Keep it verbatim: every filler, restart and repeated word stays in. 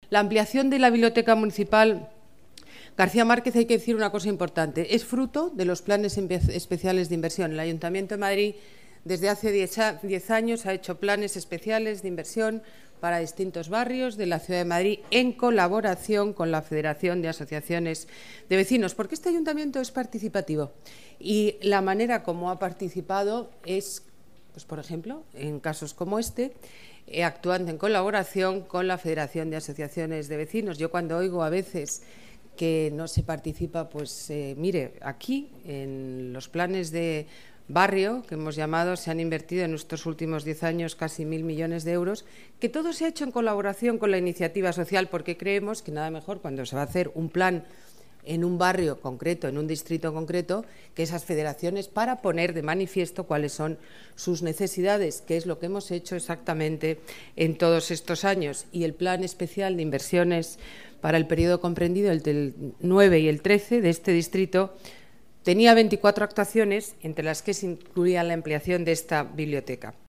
La ampliación de la Biblioteca Municipal García Márquez, hay que decir una cosa importante, es fruto de los planes especiales de inversión. El Ayuntamiento de Madrid desde hace diez años ha hecho planes especiales de inversión para distintos barrios de la Ciudad de Madrid en colaboración con la Federación de Asociaciones de Vecinos, porque este ayuntamiento es participativo y la manera como ha participado es, pues, por ejemplo, en casos como este, eh, actuando en colaboración con la Federación de Asociaciones de Vecinos. Yo cuando oigo a veces que no se participa, pues eh, mire, aquí en los planes de barrio que hemos llamado se han invertido en estos últimos diez años casi mil millones de euros, que todo se ha hecho en colaboración con la iniciativa social, porque creemos que nada mejor cuando se va a hacer un plan en un barrio concreto, en un distrito concreto, que esas federaciones, para poner de manifiesto cuáles son sus necesidades, que es lo que hemos hecho exactamente en todos estos años. Y el plan especial de inversiones para el periodo comprendido, el del nueve y el trece de este distrito, tenía veinticuatro actuaciones, entre las que se incluía la ampliación de esta biblioteca.